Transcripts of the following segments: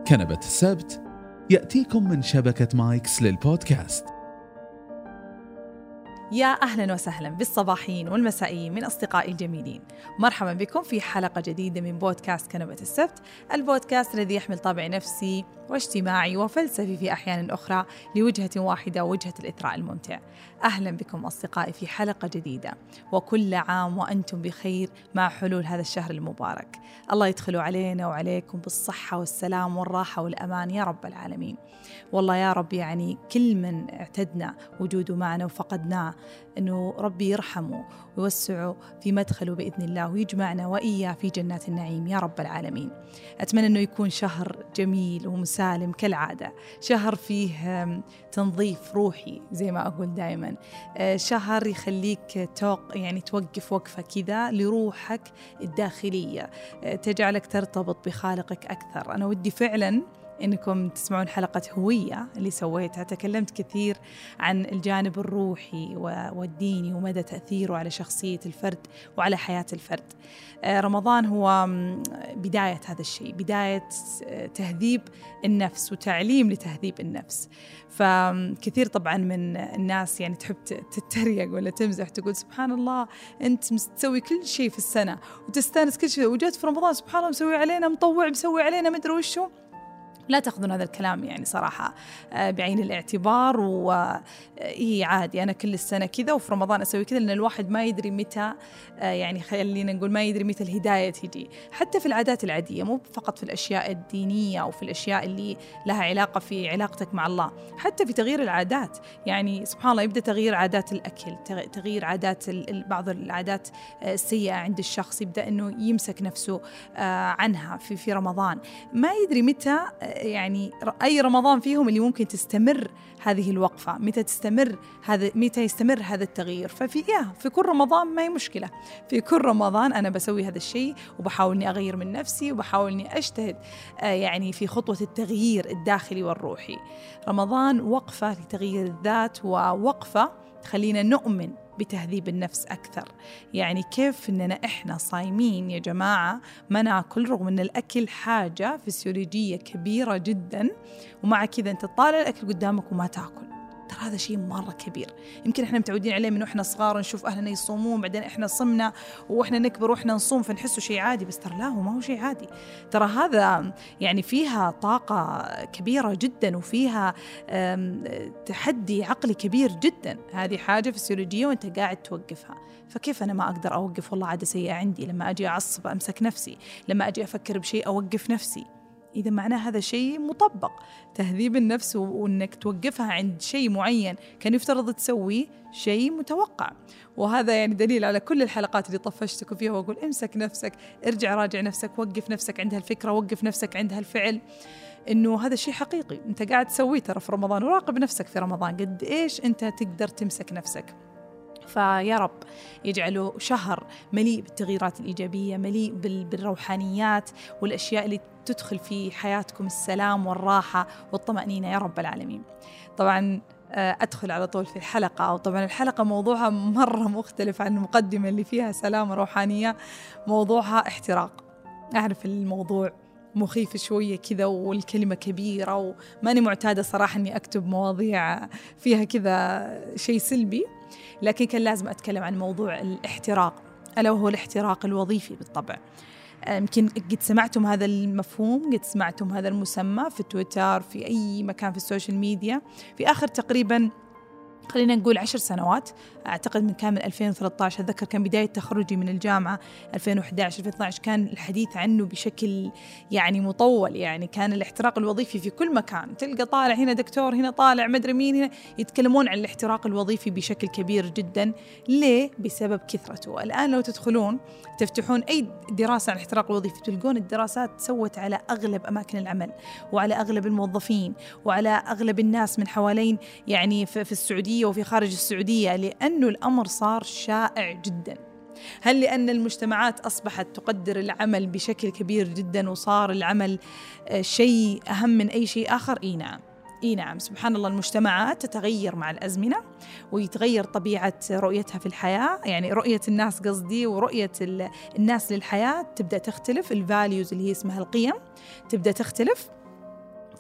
كنبة السبت يأتيكم من شبكة مايكس للبودكاست. يا أهلا وسهلا بالصباحين والمسائيين من أصدقائي الجميلين. مرحبا بكم في حلقة جديدة من بودكاست كنبة السبت، البودكاست الذي يحمل طابع نفسي واجتماعي وفلسفي في أحيان أخرى لوجهة واحدة، وجهة الإثراء الممتع. أهلا بكم أصدقائي في حلقة جديدة، وكل عام وأنتم بخير مع حلول هذا الشهر المبارك. الله يدخلوا علينا وعليكم بالصحة والسلام والراحة والأمان يا رب العالمين. والله يا رب، يعني كل من اعتدنا وجوده معنا وفقدناه أنه ربي يرحمه ويوسعه في مدخله بإذن الله، ويجمعنا وإياه في جنات النعيم يا رب العالمين. أتمنى أنه يكون شهر جميل ومسالم كالعادة، شهر فيه تنظيف روحي زي ما أقول دائما، شهر يخليك توقف وقفة كذا لروحك الداخلية، تجعلك ترتبط بخالقك أكثر. أنا ودي فعلا إنكم تسمعون حلقة هوية اللي سويتها، تكلمت كثير عن الجانب الروحي والديني ومدى تأثيره على شخصية الفرد وعلى حياة الفرد. رمضان هو بداية هذا الشيء، بداية تهذيب النفس وتعليم لتهذيب النفس. فكثير طبعا من الناس يعني تحب تتريق ولا تمزح، تقول سبحان الله أنت تسوي كل شيء في السنة وتستانس كل شيء، وجات في رمضان سبحان الله مسوي علينا مطوع، مسوي علينا مدري وشو. لا تأخذون هذا الكلام يعني صراحة بعين الاعتبار، وإيه عادي أنا كل السنة كذا وفي رمضان أسوي كذا، لأن الواحد ما يدري متى، يعني خلينا نقول ما يدري متى الهداية تجي، حتى في العادات العادية، مو فقط في الأشياء الدينية أو في الأشياء اللي لها علاقة في علاقتك مع الله، حتى في تغيير العادات. يعني سبحان الله يبدأ تغيير عادات الأكل، تغيير عادات بعض العادات السيئة عند الشخص، يبدأ أنه يمسك نفسه عنها في رمضان، ما يدري متى، يعني أي رمضان فيهم اللي ممكن تستمر هذه الوقفة، متى يستمر هذا التغيير. في كل رمضان ما هي مشكلة، في كل رمضان أنا بسوي هذا الشيء وبحاول إني أغير من نفسي وبحاول إني أجتهد يعني في خطوة التغيير الداخلي والروحي. رمضان وقفة لتغيير الذات، ووقفة خلينا نؤمن بتهذيب النفس أكثر. يعني كيف إننا إحنا صايمين يا جماعة ما ناكل، رغم إن الأكل حاجة فسيولوجية كبيرة جدا، ومع كذا أنت تطالع الأكل قدامك وما تاكل. ترى هذا شيء مرة كبير. يمكن إحنا متعودين عليه من وإحنا صغار، نشوف أهلنا يصومون بعدين إحنا صمنا، وإحنا نكبر وإحنا نصوم فنحسه شيء عادي، بس ترى لا، هو ما هو شيء عادي. ترى هذا يعني فيها طاقة كبيرة جدا، وفيها تحدي عقلي كبير جدا. هذه حاجة فسيولوجية وأنت قاعد توقفها. فكيف أنا ما أقدر أوقف؟ والله عادة سيئة عندي، لما أجي أعصب أمسك نفسي، لما أجي أفكر بشيء أوقف نفسي. إذا معناه هذا شيء مطبق، تهذيب النفس وأنك توقفها عند شيء معين كان يفترض تسوي شيء متوقع. وهذا يعني دليل على كل الحلقات اللي طفشتكم فيها وأقول امسك نفسك، ارجع راجع نفسك، وقف نفسك عند هالفكرة، وقف نفسك عند هالفعل، إنه هذا شيء حقيقي أنت قاعد تسويه ترى في رمضان. وراقب نفسك في رمضان قد إيش أنت تقدر تمسك نفسك. فيا رب يجعله شهر مليء بالتغييرات الإيجابية، مليء بالروحانيات والأشياء اللي تدخل في حياتكم السلام والراحة والطمأنينة يا رب العالمين. طبعا أدخل على طول في الحلقة، وطبعا الحلقة موضوعها مرة مختلف عن المقدمة اللي فيها سلام وروحانية. موضوعها احتراق. أعرف الموضوع مخيف شوية كذا والكلمة كبيرة، وماني معتادة صراحة أني أكتب مواضيع فيها كذا شيء سلبي، لكن كان لازم أتكلم عن موضوع الاحتراق، ألا وهو الاحتراق الوظيفي بالطبع. يمكن قد سمعتم هذا المفهوم، قد سمعتم هذا المسمى في تويتر، في أي مكان في السوشيال ميديا في آخر تقريباً خلينا نقول 10 سنوات. أعتقد من 2013 أتذكر كان بداية تخرجي من الجامعة 2011-2012 كان الحديث عنه بشكل يعني مطول. يعني كان الاحتراق الوظيفي في كل مكان، تلقى طالع هنا دكتور، هنا طالع مدري مين، هنا يتكلمون عن الاحتراق الوظيفي بشكل كبير جدا. ليه؟ بسبب كثرته. الآن لو تدخلون تفتحون أي دراسة عن الاحتراق الوظيفي تلقون الدراسات سوت على أغلب أماكن العمل وعلى أغلب الموظفين وعلى أغلب الناس من حوالين يعني في السعودية وفي خارج السعودية، لأنه الأمر صار شائع جدا. هل لأن المجتمعات أصبحت تقدر العمل بشكل كبير جدا وصار العمل شيء أهم من أي شيء آخر؟ إي نعم، سبحان الله. المجتمعات تتغير مع الأزمنة ويتغير طبيعة رؤيتها في الحياة، يعني رؤية الناس قصدي، ورؤية الناس للحياة تبدأ تختلف. الفاليوز اللي هي اسمها القيم تبدأ تختلف.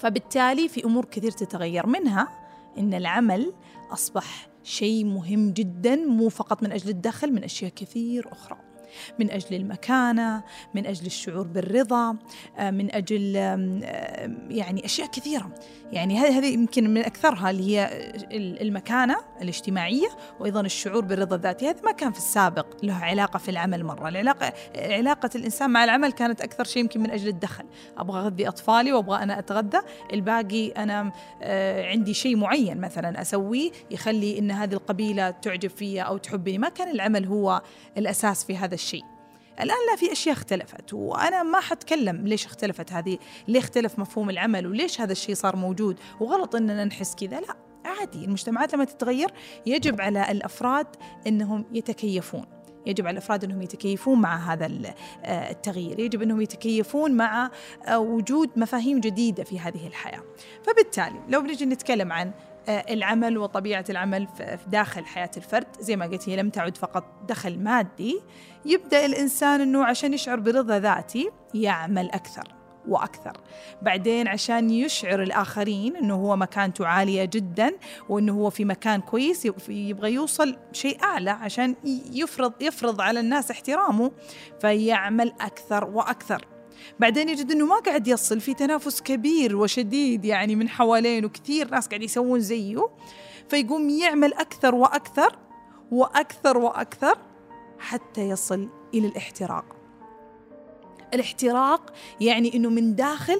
فبالتالي في أمور كثير تتغير، منها إن العمل أصبح شيء مهم جدا، مو فقط من أجل الدخل، من أشياء كثير أخرى، من أجل المكانة، من أجل الشعور بالرضا، من أجل يعني أشياء كثيرة. يعني هذه يمكن من أكثرها اللي هي المكانة الاجتماعية، وأيضا الشعور بالرضا الذاتي. هذا ما كان في السابق له علاقة في العمل مرة. علاقة الإنسان مع العمل كانت أكثر شيء يمكن من أجل الدخل، أبغى أغذي أطفالي وأبغى أنا أتغذى، الباقي أنا عندي شيء معين مثلا أسويه يخلي إن هذه القبيلة تعجب فيها أو تحبني. ما كان العمل هو الأساس في هذا الشيء. الآن لا، في أشياء اختلفت، وأنا ما حتكلم ليش اختلفت هذه، ليه اختلف مفهوم العمل وليش هذا الشيء صار موجود وغلط إننا نحس كذا. لا، عادي. المجتمعات لما تتغير يجب على الأفراد أنهم يتكيفون، يجب على الأفراد أنهم يتكيفون مع هذا التغيير، يجب أنهم يتكيفون مع وجود مفاهيم جديدة في هذه الحياة. فبالتالي لو بنجي نتكلم عن العمل وطبيعة العمل في داخل حياة الفرد، زي ما قلت هي لم تعد فقط دخل مادي. يبدأ الإنسان أنه عشان يشعر برضا ذاتي يعمل أكثر وأكثر، بعدين عشان يشعر الآخرين أنه هو مكانته عالية جدا وأنه هو في مكان كويس، يبغى يوصل شيء أعلى عشان يفرض على الناس احترامه، فيعمل أكثر وأكثر. بعدين يجد أنه ما قاعد يصل، في تنافس كبير وشديد يعني من حوالين، وكثير ناس قاعد يسوون زيه، فيقوم يعمل أكثر وأكثر وأكثر وأكثر حتى يصل إلى الاحتراق. الاحتراق يعني أنه من داخل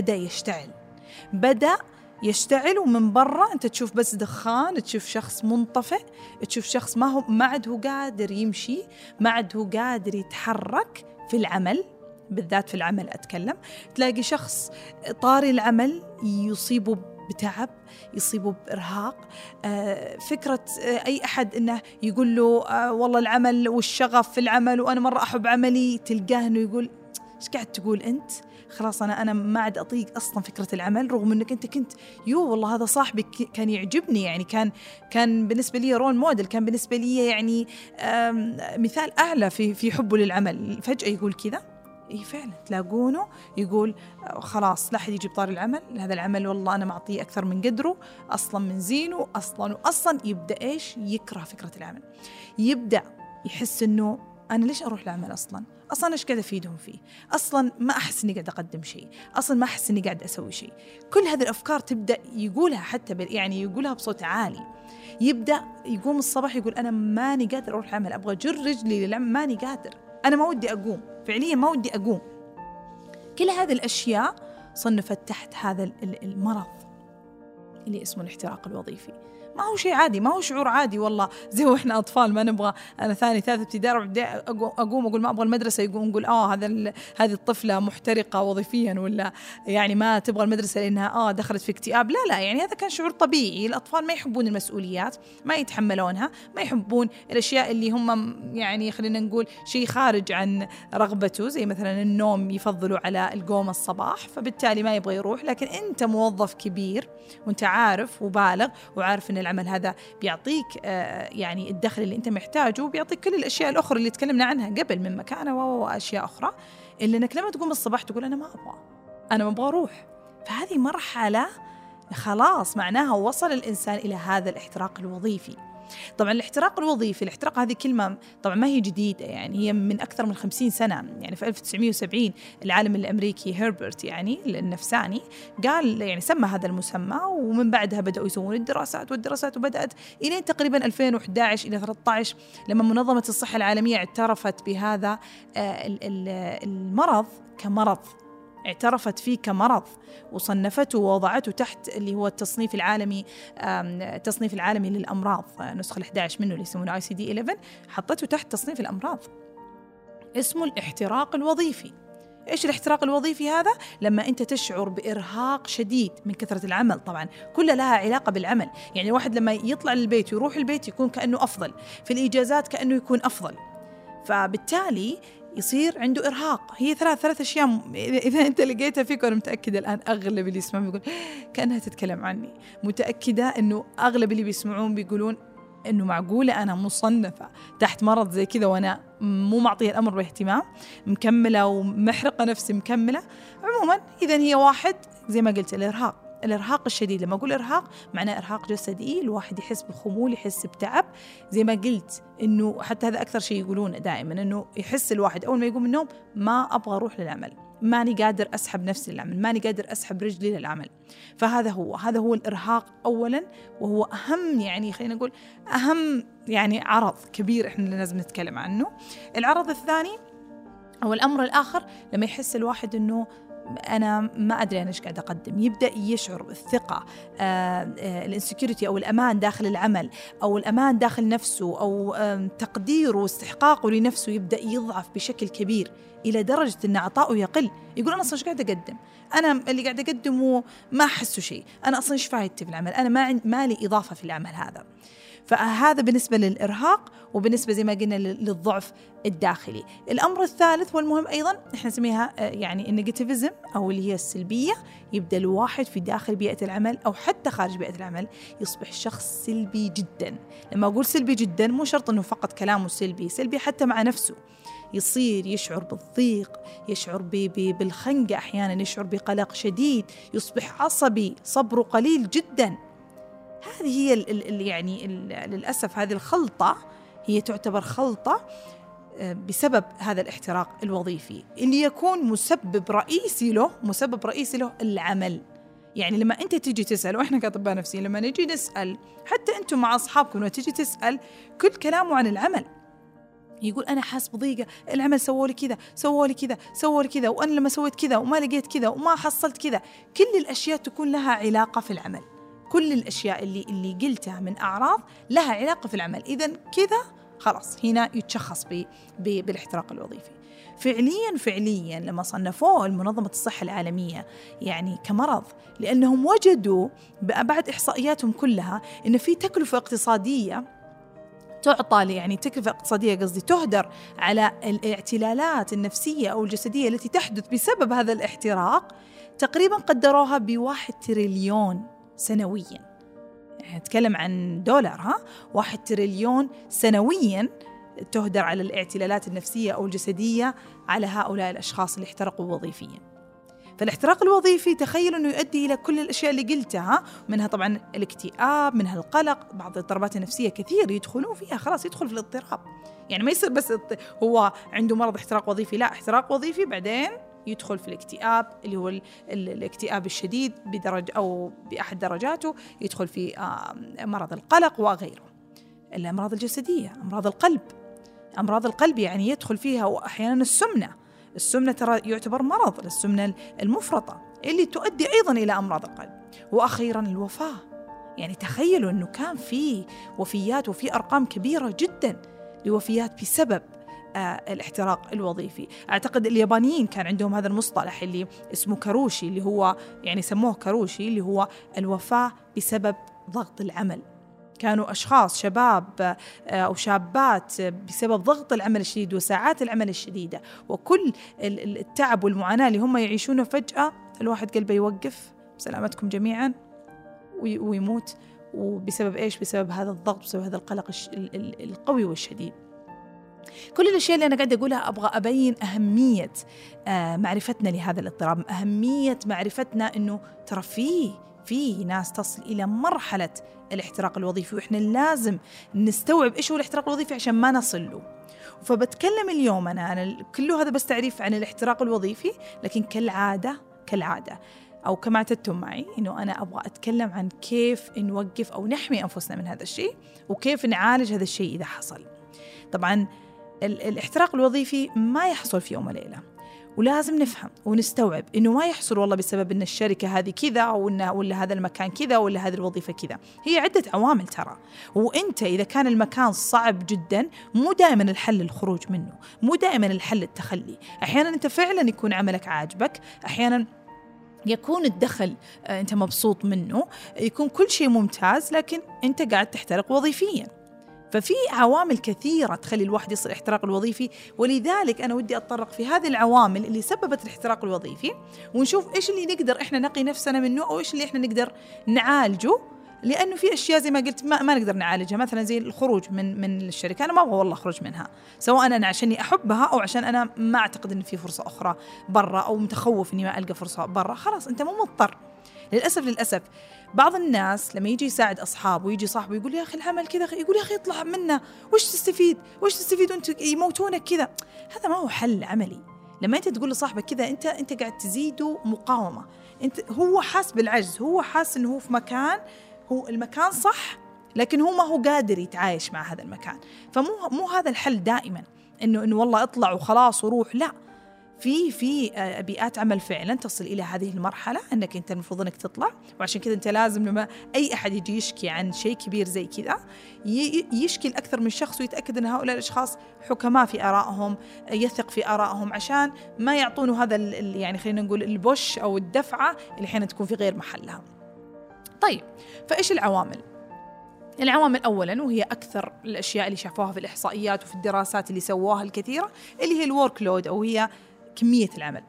بدأ يشتعل ومن برا أنت تشوف بس دخان، تشوف شخص منطفئ، تشوف شخص ما عاد هو قادر يمشي، ما عاد هو قادر يتحرك في العمل، بالذات في العمل أتكلم. تلاقي شخص طاري العمل يصيبه بتعب، يصيبه بإرهاق. فكرة أي أحد إنه يقول له والله العمل والشغف في العمل وأنا مرة أحب عملي، تلقاه إنه يقول إيش قاعد تقول أنت؟ خلاص أنا ما عاد أطيق أصلا فكرة العمل، رغم إنك أنت كنت والله هذا صاحبي كان يعجبني، يعني كان بالنسبة لي رول موديل، كان بالنسبة لي يعني مثال أعلى في حبه للعمل. فجأة يقول كذا. إيه فعلا تلاقونه يقول خلاص لا أحد يجي بطار العمل، هذا العمل والله أنا معطيه أكثر من قدره، أصلا من زينه، أصلا يبدأ إيش؟ يكره فكرة العمل، يبدأ يحس إنه أنا ليش أروح العمل أصلا إيش قاعد أفيدهم فيه، أصلا ما أحس إني قاعد أقدم شيء، أصلا ما أحس إني قاعد أسوي شيء. كل هذه الأفكار تبدأ يقولها، حتى يعني يقولها بصوت عالي. يبدأ يقوم الصباح يقول أنا ماني قادر أروح العمل، أبغى جر رجلي للعمل، ماني قادر، أنا ما ودي أقوم، فعليا ما ودي أقوم. كل هذه الأشياء صنفت تحت هذا المرض اللي اسمه الاحتراق الوظيفي. ما هو شيء عادي، ما هو شعور عادي والله زي وإحنا أطفال ما نبغى، أنا ثاني ثالث ابتدائي أقوم أقول ما أبغى المدرسة، يقوم نقول هذه الطفلة محترقة وظيفيا، ولا يعني ما تبغى المدرسة لأنها دخلت في اكتئاب. لا يعني هذا كان شعور طبيعي. الأطفال ما يحبون المسؤوليات، ما يتحملونها، ما يحبون الأشياء اللي هم يعني خلينا نقول شيء خارج عن رغبته، زي مثلا النوم يفضلوا على القوم الصباح، فبالتالي ما يبغى يروح. لكن أنت موظف كبير وأنت عارف وبالغ وعارف أن العمل هذا بيعطيك يعني الدخل اللي أنت محتاجه، وبيعطيك كل الأشياء الأخرى اللي تكلمنا عنها قبل من مكانة وأشياء أخرى، إلا أنك لما تقوم الصباح تقول أنا ما أبغى أروح. فهذه مرحلة خلاص معناها وصل الإنسان إلى هذا الاحتراق الوظيفي. طبعا الاحتراق الوظيفي، الاحتراق هذه كلمة طبعا ما هي جديدة، يعني هي من أكثر من 50 سنة. يعني في 1970 العالم الأمريكي هيربرت يعني النفساني قال يعني سمى هذا المسمى، ومن بعدها بدأوا يسوون الدراسات وبدأت إلى تقريبا 2011 إلى 13 لما منظمة الصحة العالمية اعترفت بهذا المرض كمرض، اعترفت فيه كمرض وصنفته ووضعته تحت اللي هو التصنيف العالمي للأمراض، نسخة 11 منه اللي يسمونه ICD-11، حطته تحت تصنيف الأمراض اسمه الاحتراق الوظيفي. إيش الاحتراق الوظيفي هذا؟ لما أنت تشعر بإرهاق شديد من كثرة العمل. طبعا كلها لها علاقة بالعمل، يعني الواحد لما يطلع للبيت ويروح البيت يكون كأنه أفضل، في الإجازات كأنه يكون أفضل، فبالتالي يصير عنده إرهاق. هي ثلاث أشياء إذا أنت لقيتها فيك، وأنا متأكدة الآن أغلب اللي يسمعون بيقول كأنها تتكلم عني، متأكدة أنه أغلب اللي بيسمعون بيقولون أنه معقولة أنا مصنفة تحت مرض زي كذا وأنا مو معطية الأمر باهتمام، مكملة ومحرقة نفسي مكملة. عموما إذا هي واحد زي ما قلت الإرهاق الشديد. لما أقول إرهاق معناه إرهاق جسدي، الواحد يحس بخمول، يحس بتعب. زي ما قلت إنه حتى هذا أكثر شيء يقولون دائما، إنه يحس الواحد أول ما يقوم من النوم ما أبغى أروح للعمل، ماني قادر أسحب نفسي للعمل، ماني قادر أسحب رجلي للعمل. فهذا هو الإرهاق أولا، وهو أهم يعني خلينا نقول أهم يعني عرض كبير إحنا لازم نتكلم عنه. العرض الثاني أو الأمر الآخر لما يحس الواحد إنه أنا ما أدري أنا إيش قاعد أقدم، يبدأ يشعر بالثقة، الانسكيورتي أو الأمان داخل العمل أو الأمان داخل نفسه أو تقديره واستحقاقه لنفسه يبدأ يضعف بشكل كبير إلى درجة أن عطاؤه يقل. يقول أنا أصلاً إيش قاعد أقدم، أنا اللي قاعد أقدمه ما أحسه شيء، أنا أصلاً إيش فايدتي في العمل، أنا ما لي إضافة في العمل هذا. فهذا بالنسبة للإرهاق، وبالنسبة زي ما قلنا للضعف الداخلي. الأمر الثالث والمهم أيضا إحنا نسميها يعني النيجاتيفيزم أو اللي هي السلبية. يبدأ الواحد في داخل بيئة العمل أو حتى خارج بيئة العمل يصبح شخص سلبي جدا. لما أقول سلبي جدا مو شرط أنه فقط كلامه سلبي حتى مع نفسه. يصير يشعر بالضيق، يشعر بالخنقة، أحيانا يشعر بقلق شديد، يصبح عصبي، صبره قليل جدا. هذه هي يعني للأسف هذه الخلطة هي تعتبر خلطة بسبب هذا الاحتراق الوظيفي اللي يكون مسبب رئيسي له العمل. يعني لما أنت تيجي تسأل، وإحنا كأطباء نفسيين لما نجي نسأل حتى أنتم مع أصحابكم لما تيجي تسأل كل كلامه عن العمل، يقول أنا حاس بضيقة، العمل سووا لي كذا، وأنا لما سويت كذا وما لقيت كذا وما حصلت كذا. كل الأشياء تكون لها علاقة في العمل، كل الأشياء اللي قلتها من أعراض لها علاقة في العمل. إذن كذا خلاص هنا يتشخص بالاحتراق الوظيفي. فعليا لما صنفوه المنظمة الصحة العالمية يعني كمرض، لأنهم وجدوا بعد إحصائياتهم كلها إن في تكلفة اقتصادية تعطى، يعني تكلفة اقتصادية قصدي تهدر على الاعتلالات النفسية أو الجسدية التي تحدث بسبب هذا الاحتراق، تقريبا قدروها ب1 تريليون سنويا. نتكلم عن دولار، 1 تريليون سنويا تهدر على الاعتلالات النفسية أو الجسدية على هؤلاء الأشخاص اللي احترقوا وظيفيا. فالاحتراق الوظيفي تخيل أنه يؤدي إلى كل الأشياء اللي قلتها، منها طبعا الاكتئاب، منها القلق، بعض الاضطرابات النفسية كثير يدخلون فيها، خلاص يدخل في الاضطراب. يعني ما يصير بس هو عنده مرض احتراق وظيفي، لا، احتراق وظيفي بعدين يدخل في الاكتئاب اللي هو الاكتئاب الشديد بدرجة أو بأحد درجاته، يدخل في مرض القلق وغيره. الأمراض الجسدية، أمراض القلب يعني يدخل فيها، وأحيانا السمنة ترى يعتبر مرض، السمنة المفرطة اللي تؤدي أيضا إلى أمراض القلب. وأخيرا الوفاة، يعني تخيلوا أنه كان في وفيات وفي أرقام كبيرة جدا لوفيات بسبب الاحتراق الوظيفي. أعتقد اليابانيين كان عندهم هذا المصطلح اللي اسمه كاروشي، اللي هو يعني سموه كاروشي، اللي هو الوفاة بسبب ضغط العمل. كانوا أشخاص شباب أو شابات بسبب ضغط العمل الشديد وساعات العمل الشديدة وكل التعب والمعاناة اللي هم يعيشونه، فجأة الواحد قلبه يوقف، سلامتكم جميعا، ويموت. وبسبب إيش؟ بسبب هذا الضغط، بسبب هذا القلق القوي والشديد. كل الأشياء اللي أنا قاعدة أقولها أبغى أبين أهمية معرفتنا لهذا الاضطراب، أهمية معرفتنا أنه ترى فيه ناس تصل إلى مرحلة الاحتراق الوظيفي، وإحنا لازم نستوعب إيش هو الاحتراق الوظيفي عشان ما نصل له. فبتكلم اليوم أنا كله هذا بس تعريف عن الاحتراق الوظيفي، لكن كالعادة أو كما اعتدتم معي إنه أنا أبغى أتكلم عن كيف نوقف أو نحمي أنفسنا من هذا الشيء، وكيف نعالج هذا الشيء إذا حصل. طبعا الاحتراق الوظيفي ما يحصل في يوم وليلة، ولازم نفهم ونستوعب إنه ما يحصل والله بسبب إن الشركة هذه كذا ولا هذا المكان كذا ولا هذه الوظيفة كذا. هي عدة عوامل ترى، وإنت إذا كان المكان صعب جدا مو دائما الحل الخروج منه، مو دائما الحل التخلي. أحيانا أنت فعلا يكون عملك عاجبك، أحيانا يكون الدخل أنت مبسوط منه، يكون كل شيء ممتاز، لكن أنت قاعد تحترق وظيفيا. ففي عوامل كثيرة تخلي الواحد يصل الاحتراق الوظيفي، ولذلك أنا ودي أتطرق في هذه العوامل اللي سببت الاحتراق الوظيفي، ونشوف إيش اللي نقدر إحنا نقي نفسنا منه، أو إيش اللي إحنا نقدر نعالجه لأنه في أشياء زي ما قلت ما نقدر نعالجها، مثلا زي الخروج من الشركة. أنا ما أبغى والله أخرج منها، سواء أنا عشاني أحبها أو عشان أنا ما أعتقد إن في فرصة أخرى برا، أو متخوف إني ما ألقى فرصة برا. خلاص أنت مو مضطر. للأسف بعض الناس لما يجي يساعد أصحابه ويجي صاحبه يقول يا أخي العمل كذا، يقول يا أخي اطلع منه، وش تستفيد وأنت يموتونك كذا. هذا ما هو حل عملي. لما أنت تقول لصاحبك كذا أنت قاعد تزيده مقاومة. هو حاس بالعجز، هو حاس إنه هو في مكان، هو المكان صح لكن هو ما هو قادر يتعايش مع هذا المكان. فمو هذا الحل دائما إنه والله اطلع وخلاص وروح. لا، في بيئات عمل فعلا تصل إلى هذه المرحلة أنك أنت المفروض أنك تطلع. وعشان كذا أنت لازم لما أي أحد يجي يشكي عن شيء كبير زي كذا يشكي لأكثر من شخص، ويتأكد أن هؤلاء الأشخاص حكماء في آرائهم، يثق في آرائهم، عشان ما يعطونه هذا يعني خلينا نقول البوش أو الدفعة اللي حين تكون في غير محلها. طيب، فإيش العوامل؟ العوامل أولاً، وهي أكثر الأشياء اللي شافوها في الإحصائيات وفي الدراسات اللي سووها الكثيرة، اللي هي الورك لود، أو هي كمية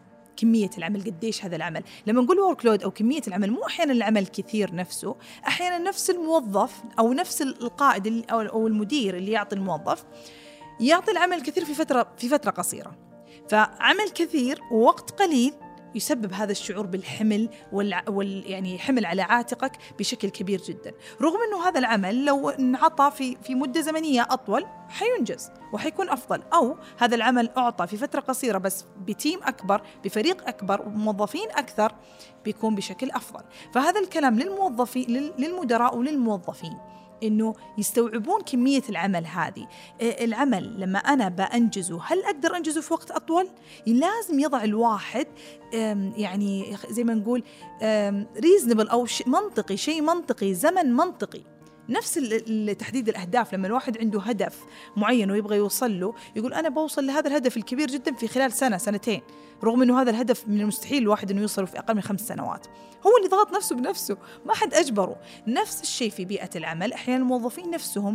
العمل. قديش هذا العمل؟ لما نقول ورك لود أو كمية العمل، مو أحياناً العمل كثير نفسه، أحياناً نفس الموظف أو نفس القائد أو المدير اللي يعطي الموظف يعطي العمل كثير في فترة قصيرة. فعمل كثير ووقت قليل يسبب هذا الشعور بالحمل يعني حمل على عاتقك بشكل كبير جدا، رغم أنه هذا العمل لو انعطى في مدة زمنية أطول حينجز وحيكون أفضل، أو هذا العمل أعطى في فترة قصيرة بس بتيم أكبر، بفريق أكبر وموظفين أكثر، بيكون بشكل أفضل. فهذا الكلام للموظفين، للمدراء وللموظفين، إنه يستوعبون كمية العمل هذه. العمل لما أنا بأنجزه، هل أقدر أنجزه في وقت أطول؟ لازم يضع الواحد يعني زي ما نقول reasonable أو شيء منطقي، زمن منطقي. نفس تحديد الأهداف، لما الواحد عنده هدف معين ويبغى يوصل له، يقول أنا بوصل لهذا الهدف الكبير جدا في خلال سنة سنتين، رغم أنه هذا الهدف من المستحيل الواحد أنه يوصله في أقل من 5 سنوات. هو اللي ضغط نفسه بنفسه، ما حد أجبره. نفس الشيء في بيئة العمل، أحيانا الموظفين نفسهم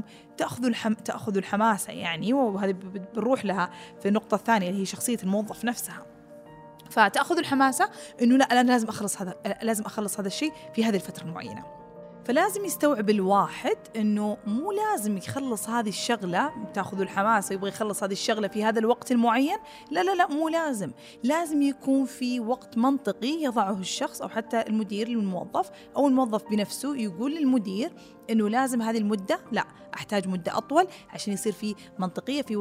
تأخذ الحماسة، يعني وهذه بنروح لها في النقطة الثانية اللي هي شخصية الموظف نفسها. فتأخذ الحماسة إنه لا، أنا لازم أخلص هذا الشيء في هذه الفترة المعينة. فلازم يستوعب الواحد إنه مو لازم يخلص هذه الشغلة، تأخذ الحماسة يبغى يخلص هذه الشغلة في هذا الوقت المعين. لا، مو لازم يكون في وقت منطقي يضعه الشخص، أو حتى المدير للموظف، أو الموظف بنفسه يقول للمدير إنه لازم هذه المدة، لا أحتاج مدة أطول عشان يصير في منطقية، في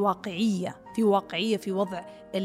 واقعية في وضع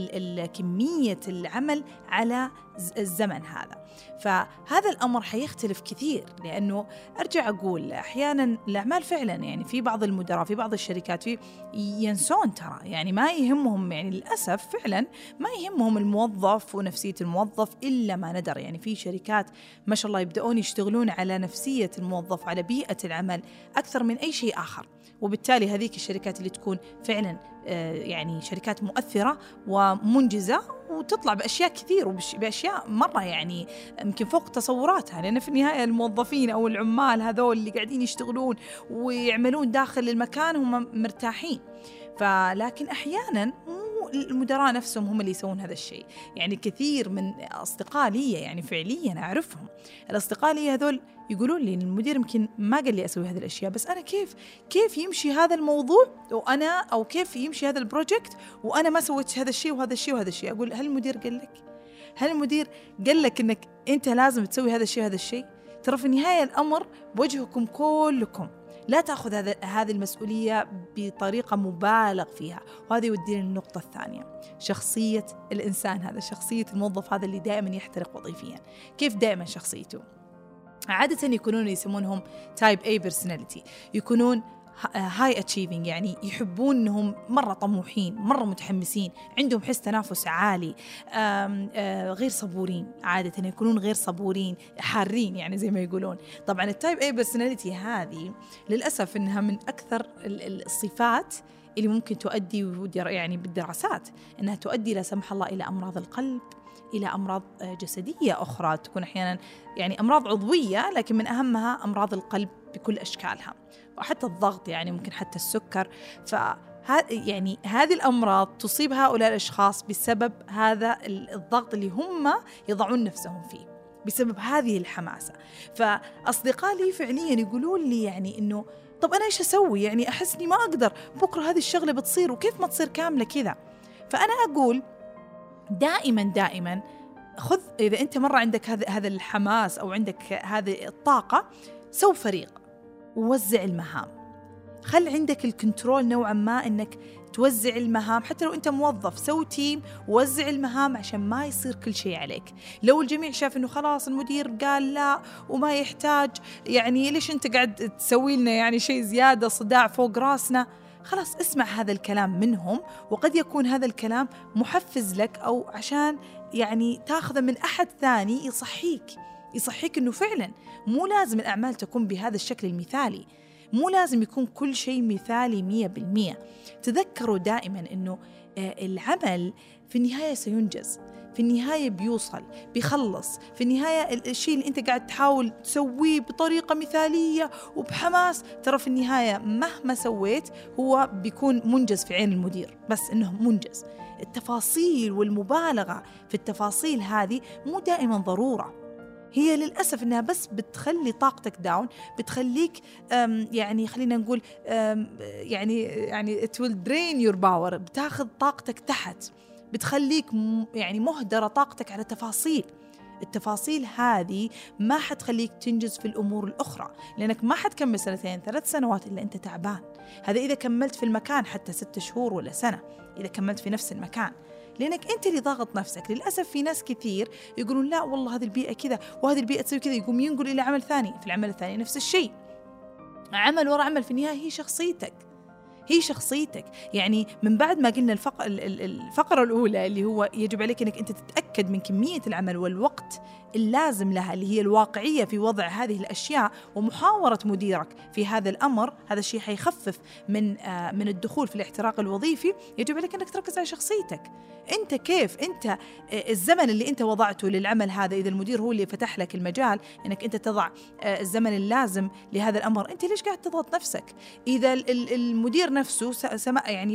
كمية العمل على الزمن هذا. فهذا الأمر حيختلف كثير، لأنه أرجع أقول أحيانا الأعمال فعلا، يعني في بعض المدراء في بعض الشركات ينسون ترى، يعني ما يهمهم، يعني للأسف فعلا ما يهمهم الموظف ونفسية الموظف إلا ما ندر. يعني في شركات ما شاء الله يبدأون يشتغلون على نفسية الموظف، على بيئة العمل أكثر من أي شيء آخر. وبالتالي هذيك الشركات اللي تكون فعلا يعني شركات مؤثرة ومنجزة وتطلع بأشياء كثير وبأشياء مرة يعني يمكن فوق تصوراتها، لأن في النهاية الموظفين أو العمال هذول اللي قاعدين يشتغلون ويعملون داخل المكان هم مرتاحين. لكن أحيانا المدراء نفسهم هم اللي يسوون هذا الشيء. يعني كثير من أصدقاء لي، يعني فعليا أعرفهم، الأصدقاء لي هذول يقولون لي المدير يمكن ما قال لي أسوي هذه الأشياء، بس أنا كيف يمشي هذا الموضوع أو كيف يمشي هذا البروجكت وأنا ما سويت هذا الشيء وهذا الشيء وهذا الشيء. أقول هل المدير قال لك إنك أنت لازم تسوي هذا الشيء وهذا الشيء؟ ترى في النهاية الأمر بوجهكم كلكم، لا تأخذ هذه المسؤولية بطريقة مبالغ فيها. وهذا يودينا للنقطة الثانية، شخصية الإنسان هذا، شخصية الموظف هذا اللي دائما يحترق وظيفيا. كيف دائما شخصيته؟ عادة يكونون يسمونهم type A personality، يكونون high achieving، يعني يحبون أنهم مرة طموحين، مرة متحمسين، عندهم حس تنافس عالي، غير صبورين، عادة يكونون غير صبورين، حارين يعني زي ما يقولون. طبعا التايب A personality هذه للأسف أنها من أكثر الصفات اللي ممكن تؤدي، يعني بالدراسات أنها تؤدي لا سمح الله إلى أمراض القلب، إلى أمراض جسدية أخرى، تكون أحيانا يعني أمراض عضوية، لكن من أهمها أمراض القلب بكل أشكالها، وحتى الضغط، يعني ممكن حتى السكر. يعني هذه الأمراض تصيب هؤلاء الأشخاص بسبب هذا الضغط اللي هم يضعون نفسهم فيه. بسبب هذه الحماسة. فأصدقاء لي فعليا يقولون لي يعني إنه طب أنا إيش أسوي؟ يعني أحس إني ما أقدر، بكرة هذه الشغلة بتصير وكيف ما تصير كاملة كذا. فأنا أقول دائما خذ، إذا أنت مرة عندك هذا الحماس أو عندك هذه الطاقة، سو فريق ووزع المهام. خل عندك الكنترول نوعا ما إنك توزع المهام. حتى لو أنت موظف، سو تيم ووزع المهام عشان ما يصير كل شيء عليك. لو الجميع شاف إنه خلاص المدير قال لا وما يحتاج، يعني ليش أنت قاعد تسوي لنا يعني شيء زيادة، صداع فوق راسنا، خلاص اسمع هذا الكلام منهم. وقد يكون هذا الكلام محفز لك، أو عشان يعني تاخذه من أحد ثاني يصحيك إنه فعلا مو لازم الأعمال تكون بهذا الشكل المثالي، مو لازم يكون كل شيء مثالي 100%. تذكروا دائما إنه العمل في النهاية سينجز، في النهاية بيوصل، بيخلص، في النهاية الشيء اللي أنت قاعد تحاول تسويه بطريقة مثالية وبحماس، ترى في النهاية مهما سويت هو بيكون منجز في عين المدير، بس إنه منجز. التفاصيل والمبالغة في التفاصيل هذه مو دائما ضرورة، هي للأسف إنها بس بتخلي طاقتك داون، بتخليك يعني خلينا نقول يعني it will drain your power، بتاخذ طاقتك تحت، بتخليك يعني مهدرة طاقتك على التفاصيل هذه ما حتخليك تنجز في الأمور الأخرى، لأنك ما حتكمل 2-3 سنوات إلا أنت تعبان. هذا إذا كملت في المكان حتى 6 شهور ولا سنة، إذا كملت في نفس المكان، لأنك أنت اللي ضاغط نفسك. للأسف في ناس كثير يقولون لا والله هذه البيئة كذا وهذه البيئة تسوي كذا، يقوم ينقل إلى عمل ثاني، في العمل الثاني نفس الشيء، عمل وراء عمل. في النهاية هي شخصيتك. يعني من بعد ما قلنا الفقرة الأولى اللي هو يجب عليك أنك أنت تتأكد من كمية العمل والوقت اللازم لها، اللي هي الواقعية في وضع هذه الأشياء ومحاورة مديرك في هذا الأمر، هذا الشيء حيخفف من الدخول في الاحتراق الوظيفي. يجب عليك أنك تركز على شخصيتك، أنت كيف أنت الزمن اللي أنت وضعته للعمل هذا، إذا المدير هو اللي فتح لك المجال أنك أنت تضع الزمن اللازم لهذا الأمر، أنت ليش قاعد تضغط نفسك؟ إذا المدير نفسه يعني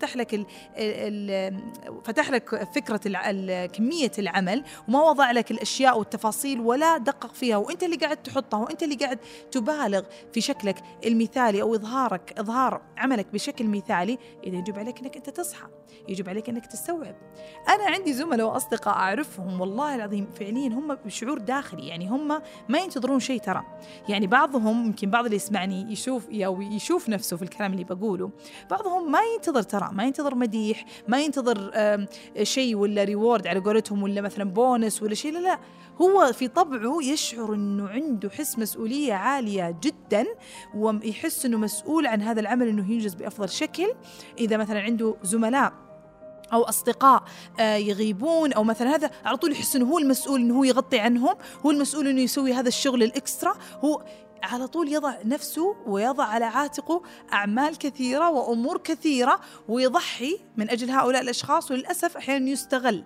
فتح لك فكرة كمية العمل وما وضع لك الأشياء والتفاصيل ولا دقق فيها، وأنت اللي قاعد تحطها، وأنت اللي قاعد تبالغ في شكلك المثالي أو إظهار عملك بشكل مثالي، إذا يجب عليك أنك أنت تصحى، يجب عليك أنك تستوعب. أنا عندي زملاء وأصدقاء أعرفهم والله العظيم فعليا هم بشعور داخلي، يعني هم ما ينتظرون شيء ترى. يعني بعضهم يمكن بعض اللي يسمعني يشوف نفسه في الكلام اللي بقوله، بعضهم ما ينتظر ترى، ما ينتظر مديح، ما ينتظر شيء ولا ريورد على قولتهم، ولا مثلا بونس ولا شيء، لا هو في طبعه يشعر أنه عنده حس مسؤولية عالية جدا، ويحس أنه مسؤول عن هذا العمل أنه ينجز بأفضل شكل. إذا مثلا عنده زملاء أو أصدقاء يغيبون أو مثلا هذا، على طول يحس أنه هو المسؤول، أنه هو يغطي عنهم، هو المسؤول أنه يسوي هذا الشغل الإكسترا، هو على طول يضع نفسه ويضع على عاتقه أعمال كثيرة وأمور كثيرة، ويضحي من أجل هؤلاء الأشخاص. وللأسف أحيانا يستغل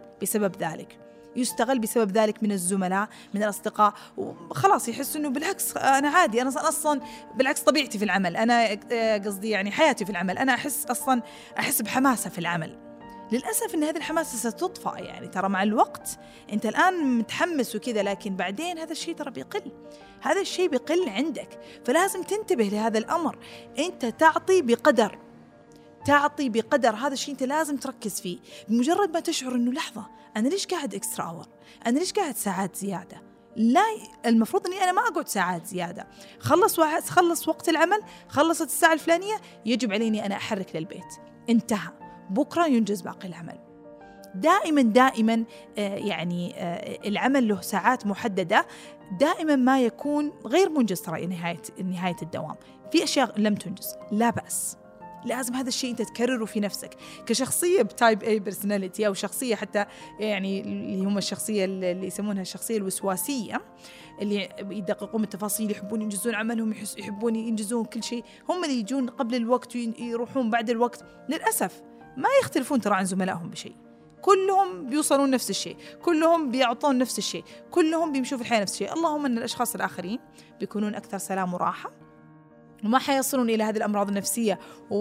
بسبب ذلك من الزملاء، من الأصدقاء، وخلاص يحس أنه بالعكس أنا عادي، أنا أصلا بالعكس طبيعتي في العمل، أنا قصدي يعني حياتي في العمل، أنا أحس بحماسة في العمل. للأسف أن هذه الحماسة ستطفأ، يعني ترى مع الوقت أنت الآن متحمس وكذا، لكن بعدين هذا الشيء ترى بيقل عندك. فلازم تنتبه لهذا الأمر، أنت تعطي بقدر هذا الشيء أنت لازم تركز فيه. بمجرد ما تشعر أنه لحظة أنا ليش قاعد إكسترا أور، أنا ليش قاعد ساعات زيادة، لا المفروض أني أنا ما أقعد ساعات زيادة، خلص وقت العمل، خلصت الساعة الفلانية، يجب عليني أنا أحرك للبيت، انتهى، بكرة ينجز باقي العمل. دائما يعني العمل له ساعات محددة، دائما ما يكون غير منجز ترى نهاية الدوام. في أشياء لم تنجز لا بأس، لازم هذا الشيء أنت تكرره في نفسك كشخصية بتايب A personality، أو شخصية حتى يعني اللي هم الشخصية اللي يسمونها الشخصية الوسواسية، اللي يدققون التفاصيل، يحبون ينجزون عملهم، يحبون ينجزون كل شيء، هم اللي يجون قبل الوقت ويروحون بعد الوقت. للأسف ما يختلفون ترى عن زملائهم بشيء، كلهم بيوصلون نفس الشيء، كلهم بيعطون نفس الشيء، كلهم بيمشوا الحياة نفس الشيء. اللهم أن الأشخاص الآخرين بيكونون أكثر سلام وراحة وما حيصلون إلى هذه الأمراض النفسية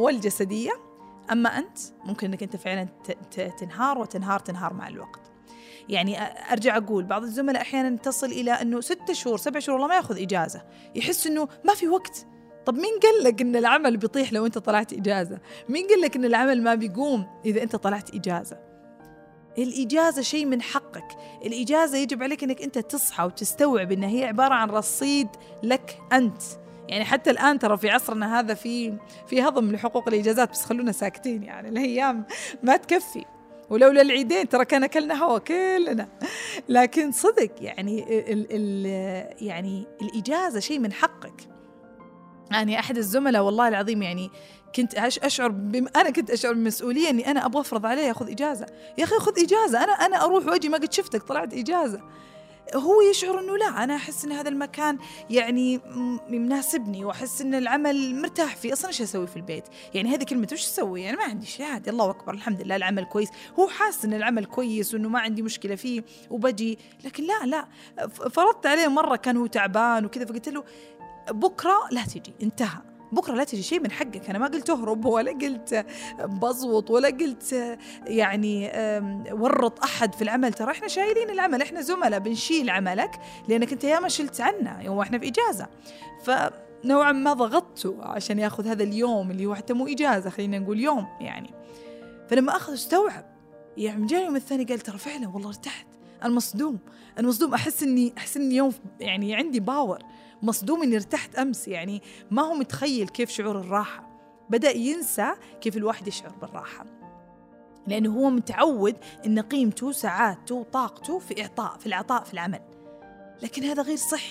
والجسدية، أما أنت ممكن أنك أنت فعلا تنهار مع الوقت. يعني أرجع أقول بعض الزملاء أحيانا تصل إلى أنه 6 شهور 7 شهور والله ما يأخذ إجازة، يحس أنه ما في وقت. طب مين قال لك أن العمل بيطيح لو أنت طلعت إجازة؟ مين قال لك أن العمل ما بيقوم إذا أنت طلعت إجازة؟ الإجازة شيء من حقك. الإجازة يجب عليك أنك أنت تصحى وتستوعب أنها هي عبارة عن رصيد لك أنت. يعني حتى الآن ترى في عصرنا هذا في هضم لحقوق الإجازات، بس خلونا ساكتين، يعني الأيام ما تكفي، ولولا العيدين ترى كان أكلنا هوا كلنا. لكن صدق يعني يعني الإجازة شيء من حقك. يعني أحد الزملاء والله العظيم يعني كنت أشعر أنا كنت أشعر بمسؤولية أني أنا أبغى أفرض عليه يأخذ إجازة. يا أخي خذ إجازة، أنا أروح وأجي ما قد شفتك طلعت إجازة. هو يشعر أنه لا، أنا أحس أن هذا المكان يعني مناسبني وأحس أن العمل مرتاح فيه، أصلا إيش أسوي في البيت؟ يعني هذه كلمة وش أسوي؟ يعني ما عندي شيء، عادي، الله أكبر الحمد لله العمل كويس. هو حاس أن العمل كويس وأنه ما عندي مشكلة فيه وبجي. لكن لا فرضت عليه مرة كان هو تعبان وكذا، فقلت له بكرة لا تجي، انتهى، بكرة لا تجي، شيء من حقك. أنا ما قلت أهرب ولا قلت بضوط ولا قلت يعني ورط أحد في العمل. ترى إحنا شايلين العمل، إحنا زملاء بنشيل عملك لأنك أنت ياما شلت عنا يوم إحنا في إجازة. فنوعا ما ضغطته عشان يأخذ هذا اليوم اللي هو حتى مو إجازة، خلينا نقول يوم يعني. فلما أخذ استوعب، يعني جاء اليوم الثاني قال ترى فعلا والله ارتحت. المصدوم أحس إني يوم يعني عندي باور، مصدوم إني ارتحت أمس. يعني ما هو متخيل كيف شعور الراحة. بدأ ينسى كيف الواحد يشعر بالراحة، لأنه هو متعود إن قيمته ساعاته وطاقته في العطاء في العمل. لكن هذا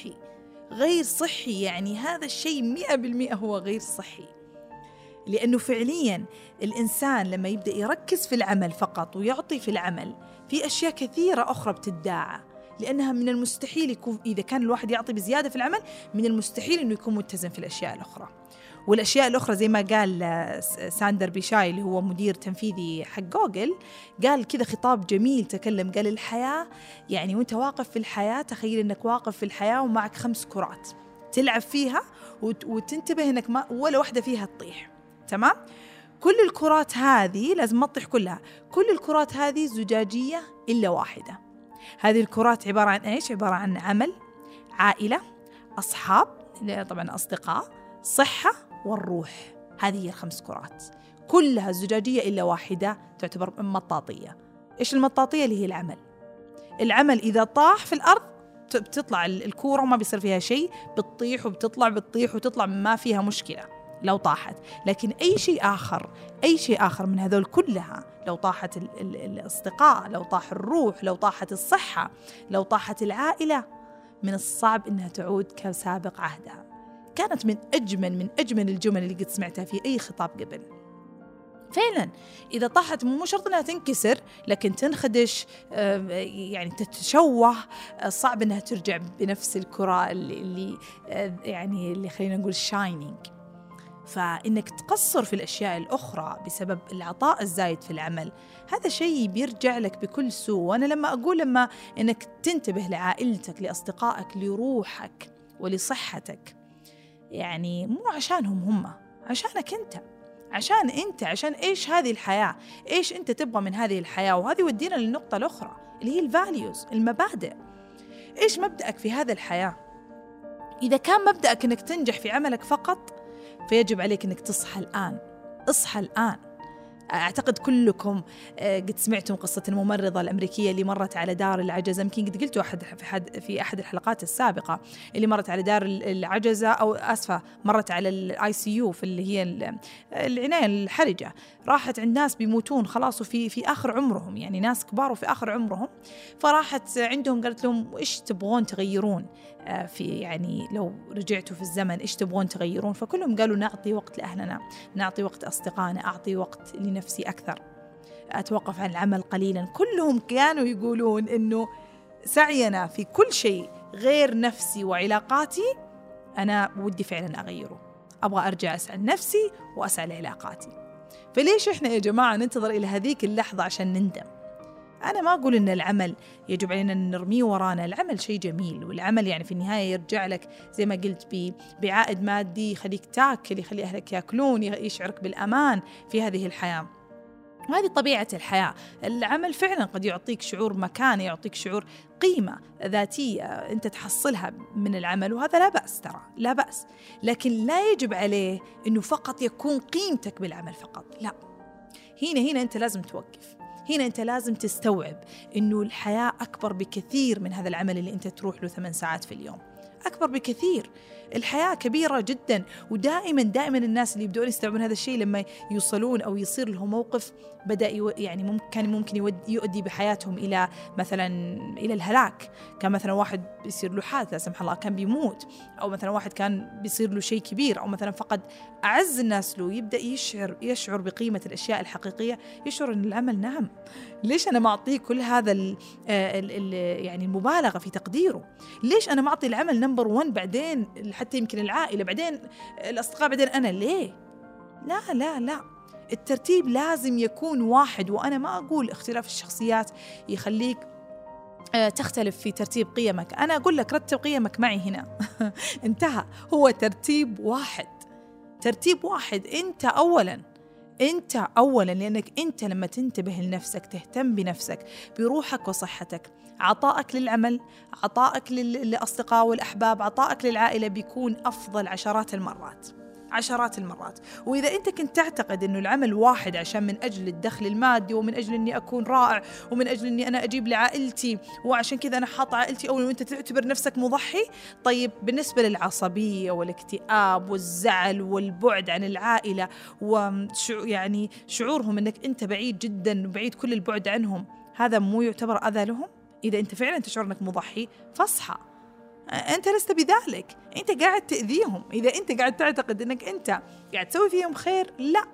غير صحي. يعني هذا الشيء 100% هو غير صحي، لأنه فعليا الإنسان لما يبدأ يركز في العمل فقط ويعطي في العمل، في أشياء كثيرة أخرى بتداعى. لأنها من المستحيل يكون، إذا كان الواحد يعطي بزيادة في العمل، من المستحيل أنه يكون متزن في الأشياء الأخرى. والأشياء الأخرى زي ما قال ساندر بيشاي اللي هو مدير تنفيذي حق جوجل، قال كذا خطاب جميل، تكلم قال الحياة يعني وانت واقف في الحياة، تخيل أنك واقف في الحياة ومعك 5 كرات تلعب فيها وتنتبه أنك ما ولا واحدة فيها تطيح. تمام؟ كل الكرات هذه لازم ما تطيح كلها. كل الكرات هذه زجاجية إلا واحدة. هذه الكرات عبارة عن إيش؟ عبارة عن عمل، عائلة، أصحاب، طبعا أصدقاء، صحة، والروح. هذه هي 5 كرات كلها زجاجية إلا واحدة تعتبر مطاطية. إيش المطاطية؟ اللي هي العمل إذا طاح في الأرض بتطلع الكورة وما بيصير فيها شيء، بتطيح وتطلع ما فيها مشكلة لو طاحت. لكن أي شيء آخر من هذول كلها، لو طاحت الأصدقاء، لو طاح الروح، لو طاحت الصحة، لو طاحت العائلة، من الصعب إنها تعود كسابق عهدها. كانت من أجمل الجمل اللي قد سمعتها في أي خطاب قبل. فعلا إذا طاحت مو شرط أنها تنكسر، لكن تنخدش، يعني تتشوه، صعب أنها ترجع بنفس الكرة اللي خلينا نقول شاينينج. فإنك تقصر في الأشياء الأخرى بسبب العطاء الزايد في العمل، هذا شيء بيرجع لك بكل سوء. وأنا لما إنك تنتبه لعائلتك، لأصدقائك، لروحك ولصحتك، يعني مو عشانهم هم، عشانك أنت، عشان إيش هذه الحياة، إيش أنت تبغى من هذه الحياة. وهذه ودينا للنقطة الأخرى اللي هي الفاليوز، المبادئ. إيش مبدأك في هذه الحياة؟ إذا كان مبدأك أنك تنجح في عملك فقط، فيجب عليك أنك اصحى الآن. أعتقد كلكم قد سمعتم قصة الممرضة الأمريكية اللي مرت على دار العجزة، يمكن قد قلتوا في أحد الحلقات السابقة، اللي مرت على دار العجزة، أو أسفة مرت على ICU في اللي هي العناية الحرجة. راحت عند ناس بيموتون خلاص وفي آخر عمرهم، يعني ناس كبار وفي آخر عمرهم. فراحت عندهم قالت لهم إيش تبغون تغيرون يعني لو رجعتوا في الزمن إيش تبغون تغيرون؟ فكلهم قالوا نعطي وقت لأهلنا، نعطي وقت أصدقائنا، أعطي وقت لنفسي أكثر، أتوقف عن العمل قليلا. كلهم كانوا يقولون إنه سعينا في كل شيء غير نفسي وعلاقاتي أنا ودي فعلا أغيره، أبغى أرجع أسعى لنفسي وأسعى لعلاقاتي. فليش إحنا يا جماعة ننتظر إلى هذيك اللحظة عشان نندم؟ أنا ما أقول إن العمل يجب علينا أن نرميه ورانا، العمل شيء جميل، والعمل يعني في النهاية يرجع لك زي ما قلت بعائد مادي، يخليك تاكل، يخلي أهلك يأكلون، يشعرك بالأمان في هذه الحياة. وهذه طبيعة الحياة. العمل فعلا قد يعطيك شعور مكانة، يعطيك شعور قيمة ذاتية أنت تحصلها من العمل، وهذا لا بأس، ترى لا بأس، لكن لا يجب عليه أنه فقط يكون قيمتك بالعمل فقط، لا. هنا أنت لازم توقف، هنا أنت لازم تستوعب أنه الحياة أكبر بكثير من هذا العمل اللي أنت تروح له 8 ساعات في اليوم، أكبر بكثير. الحياة كبيرة جدا، ودائما الناس اللي يبدؤون يستوعبون هذا الشيء لما يوصلون أو يصير لهم موقف بدأ يعني ممكن يؤدي بحياتهم إلى مثلا إلى الهلاك. كان مثلا واحد بيصير له حادث لا سمح الله، كان بيموت، أو مثلا واحد كان بيصير له شيء كبير، أو مثلا فقد أعز الناس له، يبدأ يشعر بقيمة الأشياء الحقيقية، يشعر أن العمل نعم، ليش أنا ما أعطيه كل هذا يعني المبالغة في تقديره؟ ليش أنا ما أعطي العمل نمبر 1 بعدين حتى يمكن العائلة، بعدين الأصدقاء، بعدين أنا؟ ليه؟ لا لا لا، الترتيب لازم يكون واحد. وأنا ما أقول اختلاف الشخصيات يخليك تختلف في ترتيب قيمك، أنا أقول لك رتب قيمك معي هنا انتهى. هو ترتيب واحد، ترتيب واحد. أنت أولا، لأنك أنت لما تنتبه لنفسك، تهتم بنفسك، بروحك وصحتك، عطائك للعمل، عطائك للأصدقاء والأحباب، عطائك للعائلة بيكون أفضل عشرات المرات. وإذا أنت كنت تعتقد أنه العمل واحد عشان من أجل الدخل المادي، ومن أجل أني أكون رائع، ومن أجل أني أنا أجيب لعائلتي، وعشان كذا أنا حاطة عائلتي أولا، وأنت تعتبر نفسك مضحي، طيب بالنسبة للعصبية والاكتئاب والزعل والبعد عن العائلة، يعني شعورهم أنك أنت بعيد جدا وبعيد كل البعد عنهم، هذا مو يعتبر أذى لهم؟ إذا أنت فعلا تشعر أنك مضحي فاصحى، أنت لست بذلك، أنت قاعد تأذيهم. إذا أنت قاعد تعتقد أنك أنت قاعد تسوي فيهم خير،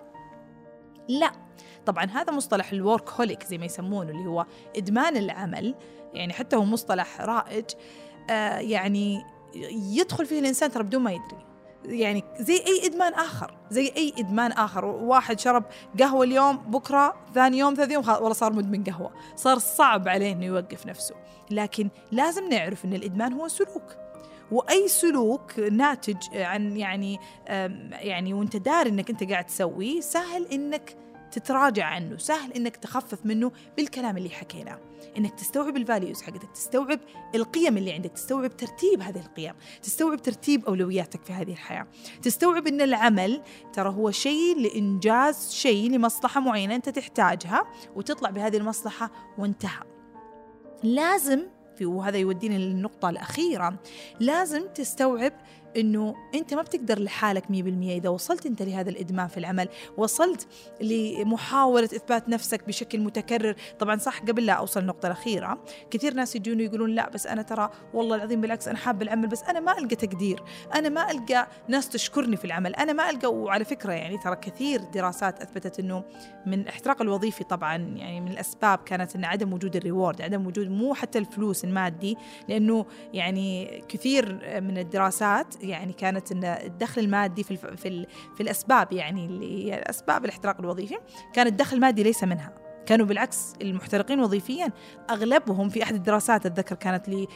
لا. طبعا هذا مصطلح الورك هوليك زي ما يسمونه، اللي هو إدمان العمل، يعني حتى هو مصطلح رائج، يعني يدخل فيه الإنسان ترى بدون ما يدري، يعني زي أي إدمان آخر. واحد شرب قهوة اليوم، بكرة ثاني يوم والله صار مدمن قهوة، صار صعب عليه إنه يوقف نفسه. لكن لازم نعرف إن الإدمان هو سلوك، وأي سلوك ناتج عن يعني وانت داري إنك أنت قاعد تسويه، سهل إنك تتراجع عنه، سهل إنك تخفف منه بالكلام اللي حكيناه، إنك تستوعب الفاليوز حقتك، تستوعب القيم اللي عندك، تستوعب ترتيب هذه القيم، تستوعب ترتيب أولوياتك في هذه الحياة، تستوعب إن العمل ترى هو شيء لإنجاز شيء لمصلحة معينة أنت تحتاجها، وتطلع بهذه المصلحة وانتهى. لازم وهذا يودينا للنقطة الأخيرة، لازم تستوعب إنه أنت ما بتقدر لحالك 100%. إذا وصلت أنت لهذا الإدمان في العمل، وصلت لمحاولة إثبات نفسك بشكل متكرر، طبعا صح، قبل لا أوصل النقطة الأخيرة، كثير ناس يجون يقولون لا بس أنا ترى والله العظيم بالعكس أنا حاب العمل، بس أنا ما ألقى تقدير، أنا ما ألقى ناس تشكرني في العمل، أنا ما ألقى. وعلى فكرة يعني ترى كثير دراسات أثبتت إنه من الاحتراق الوظيفي طبعا يعني من الأسباب كانت إن عدم وجود الريورد، عدم وجود مو حتى الفلوس المادي، لأنه يعني كثير من الدراسات يعني كانت إن الدخل المادي في الأسباب، يعني اللي أسباب الاحتراق الوظيفي، كان الدخل المادي ليس منها. كانوا بالعكس المحترقين وظيفيا أغلبهم في أحد الدراسات أتذكر كانت ل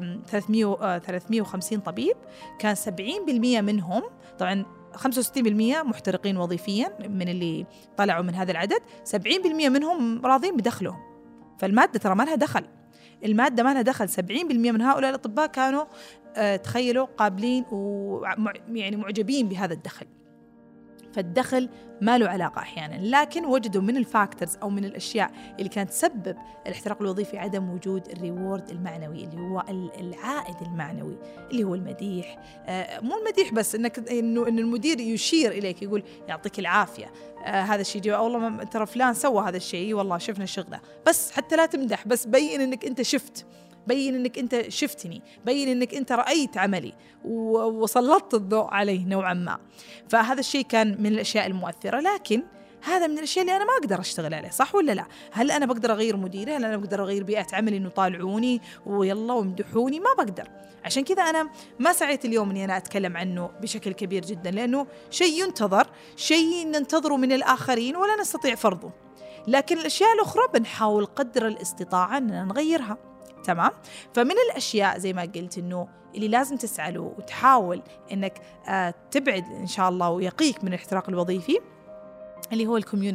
350 طبيب، كان 70% منهم، طبعا 65% محترقين وظيفيا من اللي طلعوا من هذا العدد، 70% منهم راضين بدخلهم. فالمادة ترى ما لها دخل، المادة ما لها دخل. 70% من هؤلاء الأطباء كانوا تخيلوا قابلين ويعني معجبين بهذا الدخل. فالدخل ما له علاقة أحيانا، لكن وجدوا من الفاكتورز أو من الأشياء اللي كانت تسبب الاحتراق الوظيفي عدم وجود الريورد المعنوي، اللي هو العائد المعنوي، اللي هو المديح. مو المديح بس، إنه المدير يشير إليك يقول يعطيك العافية، هذا الشيء جوا والله ترى فلان سوى هذا الشيء والله شفنا شغله، بس حتى لا تمدح، بس بين إنك أنت شفت، بين إنك أنت شفتني، بين إنك أنت رأيت عملي وسلطت الضوء عليه نوعا ما. فهذا الشيء كان من الأشياء المؤثرة. لكن هذا من الأشياء اللي أنا ما أقدر أشتغل عليه، صح ولا لا؟ هل أنا بقدر أغير مديري؟ هل أنا بقدر أغير بيئة عملي إنه طالعوني ويلا ومدحوني؟ ما بقدر. عشان كذا أنا ما سعيت اليوم إني أنا أتكلم عنه بشكل كبير جدا، لأنه شيء ينتظر، شيء ننتظره من الآخرين ولا نستطيع فرضه. لكن الأشياء الأخرى بنحاول قدر الاستطاعة أننا نغيرها. تمام؟ فمن الأشياء زي ما قلت إنه اللي لازم تسعى له وتحاول إنك تبعد إن شاء الله ويقيك من الاحتراق الوظيفي، اللي هو الكوميونتي،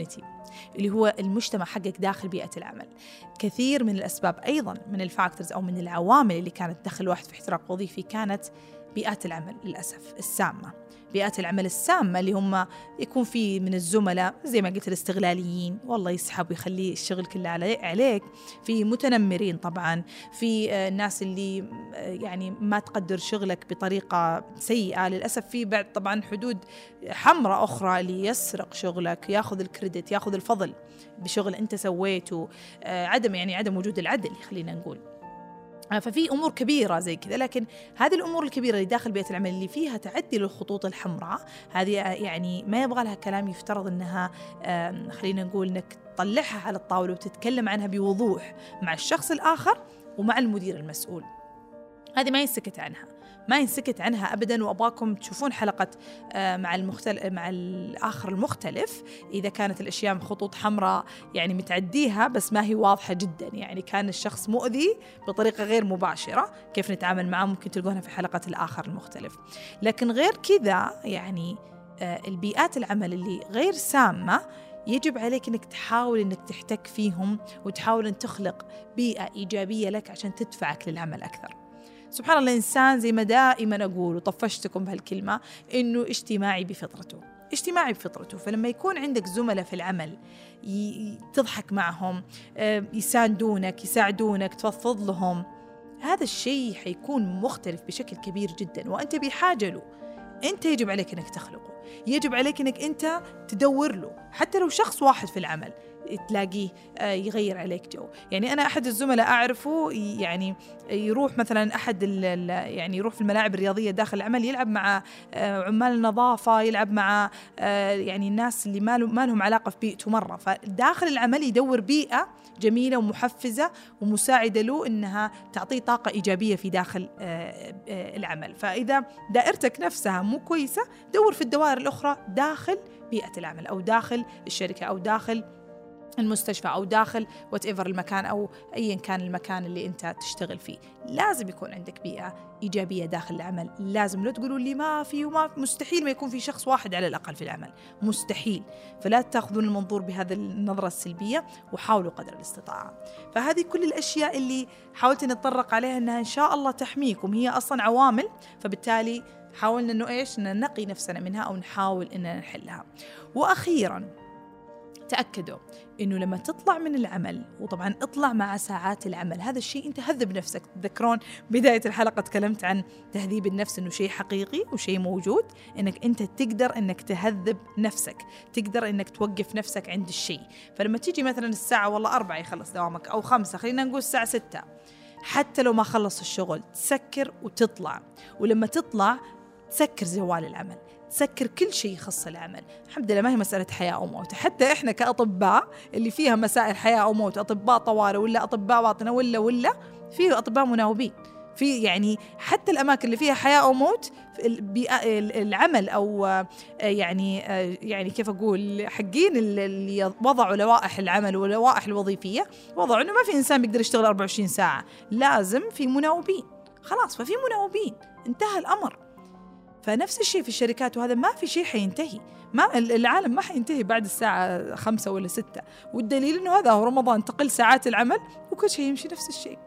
اللي هو المجتمع حقك داخل بيئة العمل. كثير من الأسباب أيضا من الفاكتورز أو من العوامل اللي كانت تدخل الواحد في احتراق وظيفي كانت بيئات العمل للأسف السامة. بيئات العمل السامة اللي هم يكون في من الزملاء زي ما قلت الاستغلاليين، والله يسحب ويخلي الشغل كله عليك، في متنمرين طبعا، في الناس اللي يعني ما تقدر شغلك بطريقة سيئة للأسف، في بعد طبعا حدود حمراء أخرى اللي يسرق شغلك، ياخذ الكريدت، ياخذ الفضل بشغل أنت سويته، عدم وجود العدل خلينا نقول. ففي أمور كبيرة زي كذا، لكن هذه الأمور الكبيرة اللي داخل بيئة العمل اللي فيها تعدي للخطوط الحمراء هذه يعني ما يبغى لها كلام، يفترض أنها خلينا نقول أنك تطلعها على الطاولة وتتكلم عنها بوضوح مع الشخص الآخر ومع المدير المسؤول. هذه ما ينسكت عنها أبدا. وأبغاكم تشوفون حلقة مع الآخر المختلف إذا كانت الأشياء خطوط حمراء يعني متعديها بس ما هي واضحة جدا، يعني كان الشخص مؤذي بطريقة غير مباشرة، كيف نتعامل معه ممكن تلقونها في حلقة الآخر المختلف. لكن غير كذا يعني البيئات العمل اللي غير سامة يجب عليك أنك تحاول أنك تحتك فيهم وتحاول أن تخلق بيئة إيجابية لك عشان تدفعك للعمل أكثر. سبحان الله، الإنسان زي ما دائما أقول وطفشتكم بهالكلمة إنه اجتماعي بفطرته. فلما يكون عندك زملاء في العمل تضحك معهم، يساندونك، يساعدونك، تفضفض لهم، هذا الشيء حيكون مختلف بشكل كبير جدا، وأنت بحاجة له. أنت يجب عليك أنك تخلقه، يجب عليك أنك أنت تدور له، حتى لو شخص واحد في العمل تلاقيه يغير عليك جو. يعني أنا أحد الزملاء أعرفه يعني يروح مثلا يعني يروح في الملاعب الرياضية داخل العمل، يلعب مع عمال النظافة، يلعب مع يعني الناس اللي ما لهم علاقة في بيئته مرة. فداخل العمل يدور بيئة جميلة ومحفزة ومساعدة له إنها تعطيه طاقة إيجابية في داخل العمل. فإذا دائرتك نفسها مو كويسة، دور في الدوائر الأخرى داخل بيئة العمل أو داخل الشركة أو داخل المستشفى أو داخل whatever المكان أو أيا كان المكان اللي أنت تشتغل فيه. لازم يكون عندك بيئة إيجابية داخل العمل، لازم. لا تقولوا لي ما في مستحيل ما يكون في شخص واحد على الأقل في العمل، مستحيل. فلا تأخذون المنظور بهذا النظرة السلبية وحاولوا قدر الاستطاعة. فهذه كل الأشياء اللي حاولت نتطرق عليها أنها إن شاء الله تحميكم، هي أصلا عوامل، فبالتالي حاولنا أنه ننقي نفسنا منها أو نحاول أننا نحلها. وأخيرا تأكدوا إنه لما تطلع من العمل، وطبعا اطلع مع ساعات العمل، هذا الشيء أنت هذب نفسك. تذكرون بداية الحلقة تكلمت عن تهذيب النفس، إنه شيء حقيقي وشيء موجود، إنك أنت تقدر إنك تهذب نفسك، تقدر إنك توقف نفسك عند الشيء. فلما تيجي مثلا الساعة والله 4 يخلص دوامك أو 5، خلينا نقول الساعة 6، حتى لو ما خلص الشغل تسكر وتطلع. ولما تطلع تسكر زوال العمل، تسكر كل شيء يخص العمل. الحمد لله ما هي مسألة حياة أو موت. حتى إحنا كأطباء اللي فيها مسائل حياة أو موت، أطباء طوارئ ولا أطباء باطنة ولا في أطباء مناوبين، في يعني حتى الأماكن اللي فيها حياة أو موت العمل أو يعني كيف أقول، حقين اللي وضعوا لوائح العمل واللوائح الوظيفية وضعوا إنه ما في إنسان بيقدر يشتغل 24 ساعة، لازم في مناوبين. خلاص، ففي مناوبين، انتهى الأمر. فنفس الشيء في الشركات، وهذا ما في شيء حينتهي، ما العالم ما حينتهي بعد الساعة 5 ولا 6. والدليل إنه هذا هو رمضان، تقل ساعات العمل وكل شيء يمشي نفس الشيء.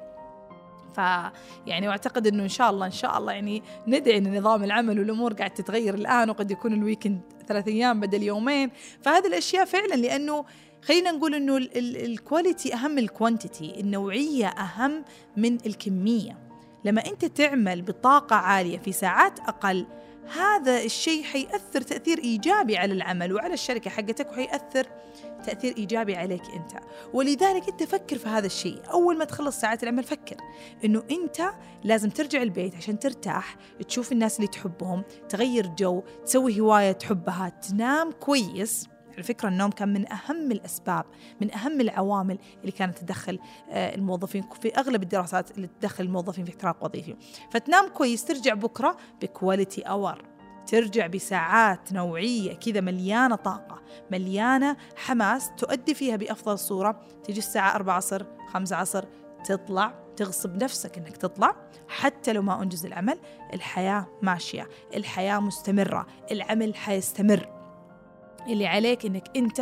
يعني واعتقد إنه إن شاء الله يعني ندعي إن نظام العمل والأمور قاعد تتغير الآن، وقد يكون الويكند 3 أيام بدل يومين. فهذه الأشياء فعلا، لأنه خلينا نقول إنه الكواليتي أهم من الكوانتيتي، النوعية أهم من الكمية. لما أنت تعمل بطاقة عالية في ساعات أقل، هذا الشيء حيأثر تأثير إيجابي على العمل وعلى الشركة حقتك، وحيأثر تأثير إيجابي عليك أنت. ولذلك أنت فكر في هذا الشيء. أول ما تخلص ساعات العمل فكر إنه أنت لازم ترجع البيت عشان ترتاح، تشوف الناس اللي تحبهم، تغير جو، تسوي هواية تحبها، تنام كويس. على فكرة النوم كان من أهم الأسباب، من أهم العوامل اللي كانت تدخل الموظفين في أغلب الدراسات اللي تدخل الموظفين في احتراق وظيفي. فتنام كويس، ترجع بكرة بكواليتي أور، ترجع بساعات نوعية كذا مليانة طاقة، مليانة حماس، تؤدي فيها بأفضل صورة. تيجي الساعة 4 عصر 5 عصر تطلع، تغصب نفسك أنك تطلع، حتى لو ما أنجز العمل. الحياة ماشية، الحياة مستمرة، العمل حيستمر. اللي عليك أنك أنت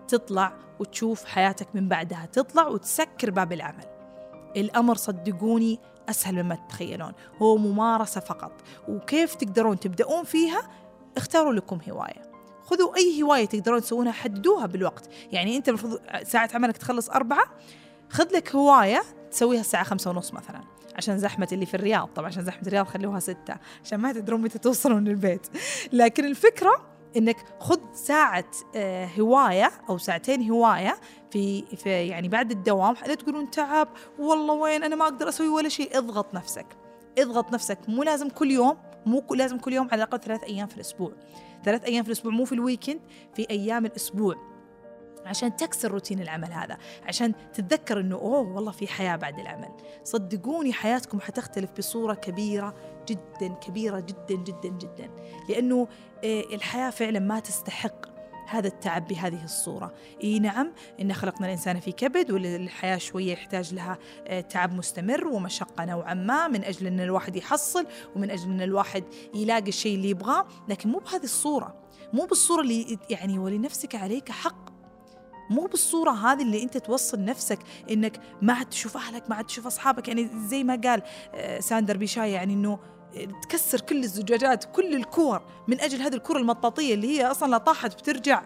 تطلع وتشوف حياتك من بعدها تطلع وتسكر باب العمل. الأمر صدقوني أسهل مما تتخيلون، هو ممارسة فقط. وكيف تقدرون تبدأون فيها؟ اختاروا لكم هواية، خذوا أي هواية تقدرون تسوونها، حددوها بالوقت. يعني أنت المفروض ساعة عملك تخلص 4، خذ لك هواية تسويها الساعة 5:30 مثلا، عشان زحمة اللي في الرياض. طبعا عشان زحمة الرياض خلوها 6 عشان ما تدرون متى توصلون من البيت. لكن الفكرة إنك خذ ساعة هواية أو ساعتين هواية في يعني بعد الدوام. لا تقولون تعب والله وين أنا ما أقدر أسوي ولا شيء. اضغط نفسك. مو لازم كل يوم، لازم كل يوم، على الأقل 3 أيام في الأسبوع. 3 أيام في الأسبوع، مو في الويكند، في أيام الأسبوع، عشان تكسر روتين العمل هذا، عشان تتذكر إنه والله في حياة بعد العمل. صدقوني حياتكم حتختلف بصورة كبيرة جدا، كبيرة جدا جدا جدا، لأنه الحياة فعلا ما تستحق هذا التعب بهذه الصورة. نعم إن خلقنا الإنسان في كبد، والحياة شوية يحتاج لها تعب مستمر ومشقة نوعا ما، من أجل أن الواحد يحصل ومن أجل أن الواحد يلاقي الشيء اللي يبغاه، لكن مو بهذه الصورة، مو بالصورة اللي يعني ولنفسك عليك حق، مو بالصورة هذه اللي أنت توصل نفسك إنك ما عاد تشوف أهلك، ما عاد تشوف أصحابك. يعني زي ما قال ساندر بيشاي، يعني إنه تكسر كل الزجاجات كل الكور من أجل هذه الكرة المطاطية اللي هي أصلا لا طاحت بترجع.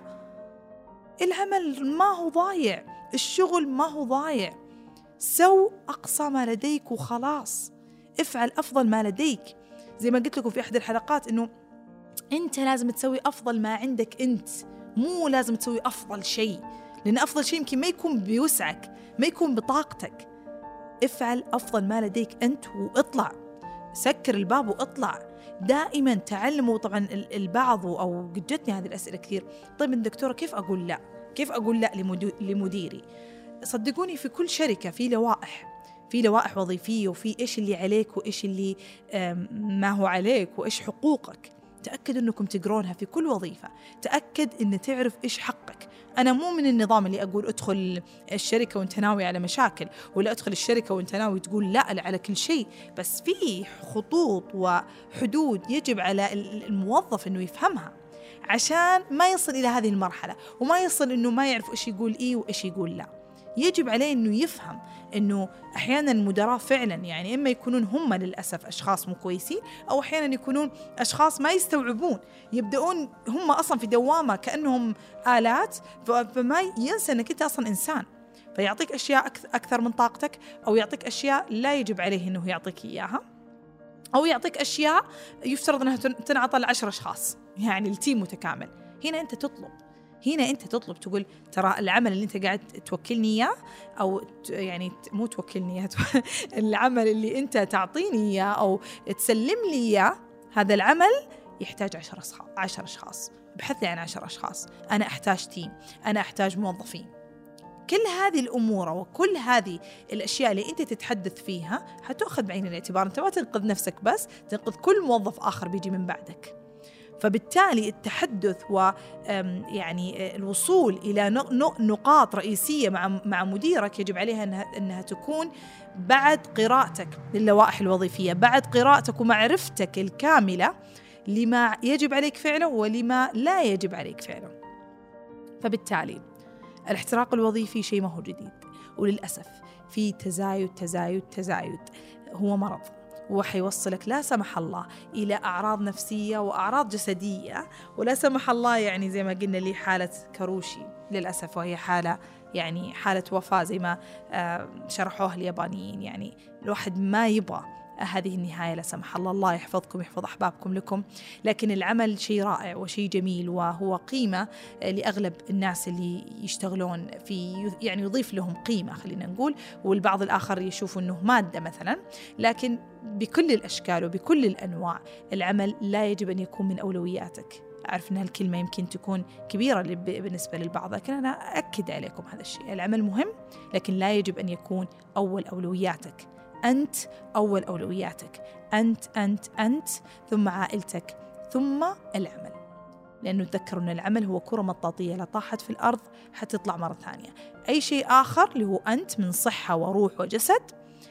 العمل ما هو ضايع، الشغل ما هو ضايع. سو أقصى ما لديك وخلاص، افعل أفضل ما لديك. زي ما قلت لكم في أحد الحلقات إنه أنت لازم تسوي أفضل ما عندك أنت، مو لازم تسوي أفضل شيء، لأن أفضل شيء يمكن ما يكون بوسعك، ما يكون بطاقتك. افعل أفضل ما لديك أنت واطلع، سكر الباب واطلع. دائما تعلموا. طبعا البعض أو قد جتني هذه الأسئلة كثير، طيب الدكتورة كيف أقول لا؟ كيف أقول لا لمديري؟ صدقوني في كل شركة في لوائح وظيفية، وفي إيش اللي عليك وإيش اللي ما هو عليك وإيش حقوقك. تأكد أنكم تقرونها في كل وظيفة، تأكد أن تعرف إيش حقك. أنا مو من النظام اللي أقول أدخل الشركة وانت ناوي على مشاكل، ولا أدخل الشركة وانت ناوي تقول لا على كل شيء، بس في خطوط وحدود يجب على الموظف أنه يفهمها، عشان ما يصل إلى هذه المرحلة، وما يصل أنه ما يعرف إيش يقول إيه وإيش يقول لا. يجب عليه أنه يفهم أنه أحيانا المدراء فعلا يعني إما يكونون هم للأسف أشخاص مو كويسين، أو أحيانا يكونون أشخاص ما يستوعبون، يبدأون هم أصلا في دوامة كأنهم آلات، فما ينسى أنك أنت أصلا إنسان، فيعطيك أشياء أكثر من طاقتك، أو يعطيك أشياء لا يجب عليه أنه يعطيك إياها، أو يعطيك أشياء يفترض أنها تنعطى ل10 أشخاص، يعني التيم متكامل. هنا أنت تطلب تقول ترى العمل اللي أنت قاعد توكلني إياه، أو يعني مو توكلني إياه العمل اللي أنت تعطيني إياه أو تسلم لي إياه، هذا العمل يحتاج 10 أشخاص. ابحث لي عن 10 أشخاص، أنا أحتاج تيم، أنا أحتاج موظفين. كل هذه الأمور وكل هذه الأشياء اللي أنت تتحدث فيها حتأخذ بعين الاعتبار. أنت ما تنقذ نفسك بس، تنقذ كل موظف آخر بيجي من بعدك. فبالتالي التحدث ويعني الوصول إلى نقاط رئيسية مع مديرك يجب عليها أنها تكون بعد قراءتك للوائح الوظيفية، بعد قراءتك ومعرفتك الكاملة لما يجب عليك فعله ولما لا يجب عليك فعله. فبالتالي الاحتراق الوظيفي شيء ما هو جديد، وللأسف في تزايد هو مرض، وحيوصلك لا سمح الله إلى أعراض نفسية وأعراض جسدية، ولا سمح الله يعني زي ما قلنا لي حالة كاروشي للأسف، وهي حالة يعني حالة وفاة زي ما شرحوها اليابانيين. يعني الواحد ما يبغى هذه النهاية لا سمح الله. الله يحفظكم، يحفظ أحبابكم لكم. لكن العمل شيء رائع وشيء جميل، وهو قيمة لأغلب الناس اللي يشتغلون في، يعني يضيف لهم قيمة خلينا نقول، والبعض الآخر يشوف أنه مادة مثلا. لكن بكل الأشكال وبكل الأنواع العمل لا يجب أن يكون من أولوياتك. أعرف أن هالكلمة يمكن تكون كبيرة بالنسبة للبعض، لكن أنا أكد عليكم هذا الشيء. العمل مهم، لكن لا يجب أن يكون أول أولوياتك. أنت أول أولوياتك، أنت ثم عائلتك ثم العمل. لأنه تذكروا أن العمل هو كرة مطاطية، لا طاحت في الأرض حتطلع مرة ثانية. أي شيء آخر اللي هو أنت من صحة وروح وجسد،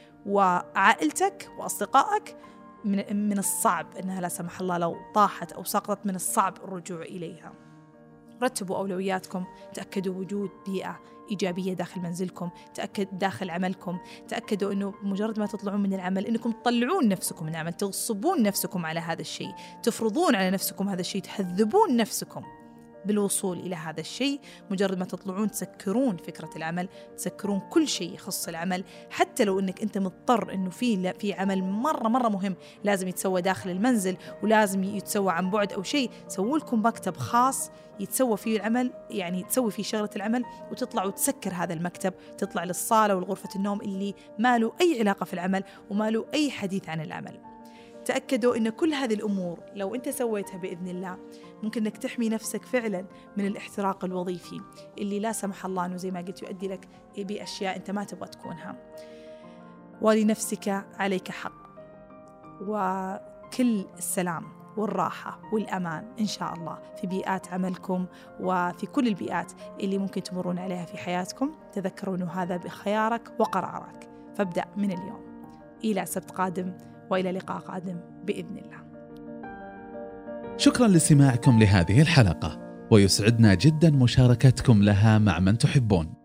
وعائلتك وأصدقائك من الصعب أنها لا سمح الله لو طاحت أو سقطت، من الصعب الرجوع إليها. رتبوا أولوياتكم، تأكدوا وجود بيئة إيجابية داخل منزلكم، داخل عملكم، تأكدوا أنه مجرد ما تطلعون من العمل أنكم تطلعون نفسكم من العمل، تغصبون نفسكم على هذا الشيء، تفرضون على نفسكم هذا الشيء، تهذبون نفسكم بالوصول إلى هذا الشيء. مجرد ما تطلعون تسكرون فكرة العمل، تسكرون كل شيء يخص العمل، حتى لو أنك أنت مضطر أنه في عمل مرة مهم لازم يتسوى داخل المنزل ولازم يتسوى عن بعد أو شيء، سووا لكم مكتب خاص يتسوى فيه العمل، يعني تسوي فيه شغلة العمل وتطلع وتسكر هذا المكتب، تطلع للصالة والغرفة النوم اللي ما له أي علاقة في العمل وما له أي حديث عن العمل. تأكدوا أن كل هذه الأمور لو أنت سويتها بإذن الله ممكن أنك تحمي نفسك فعلا من الاحتراق الوظيفي اللي لا سمح الله أنه زي ما قلت يؤدي لك بأشياء أنت ما تبغى تكونها. ولنفسك عليك حق، وكل السلام والراحة والأمان إن شاء الله في بيئات عملكم وفي كل البيئات اللي ممكن تمرون عليها في حياتكم. تذكروا أنه هذا بخيارك وقرارك، فابدأ من اليوم. إلى سبت قادم وإلى لقاء قادم بإذن الله. شكرا لاستماعكم لهذه الحلقة، ويسعدنا جدا مشاركتكم لها مع من تحبون.